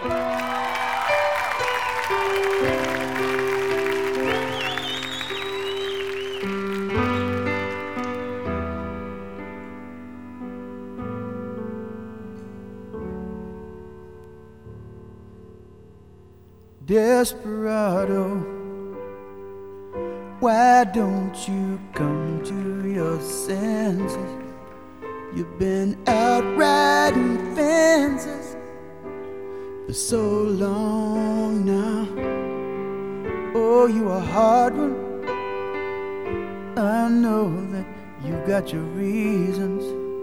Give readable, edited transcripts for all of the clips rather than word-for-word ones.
Desperado, why don't you come to your senses? You've been out riding fences for so long now. Oh, you a hard one. I know that you got your reasons.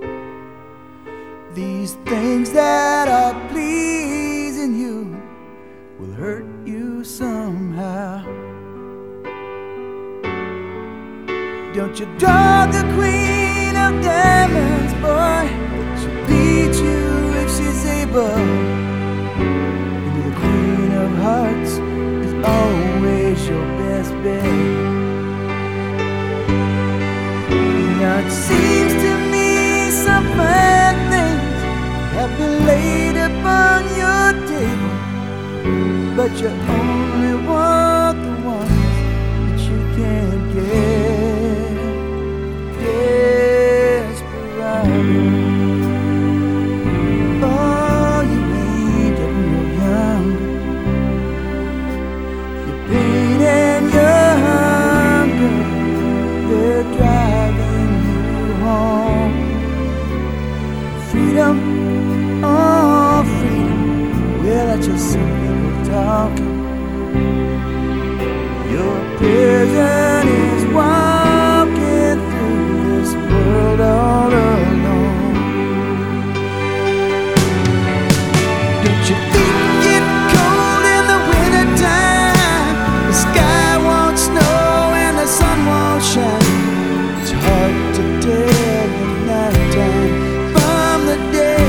These things that are pleasing you will hurt you somehow. Don't you draw the queen of diamonds, boy. She'll beat you if she's able. And the queen of hearts is always your best bet. Now it seems to me some fine things have been laid upon your table, but you only want the ones that you can't get. Desperado, oh, you ain't getting no younger. Your pain and your hunger, they're driving you home. Freedom, oh freedom, well that's just some talking. Your prison is walking through this world all alone. Don't you think it cold in the wintertime? The sky won't snow and the sun won't shine. It's hard to tell the nighttime from the day.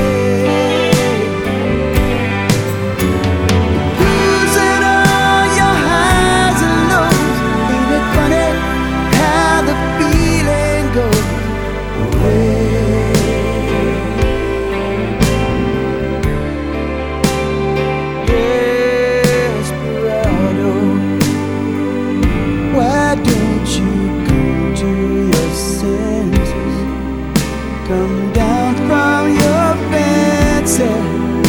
Come down from your fence and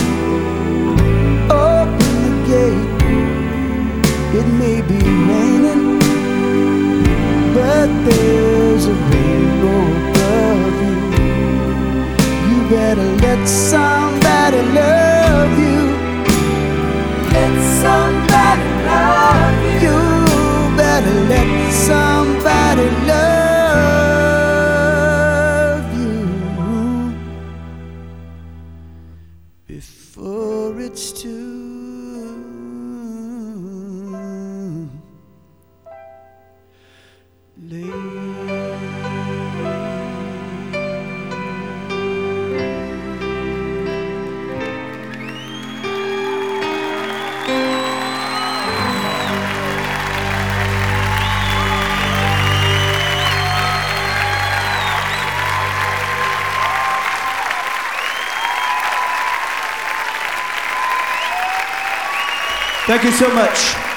open the gate. It may be raining, but there's a rainbow above you. You better let somebody love you. Let somebody love you. You better let somebody love before it's too late. Thank you so much.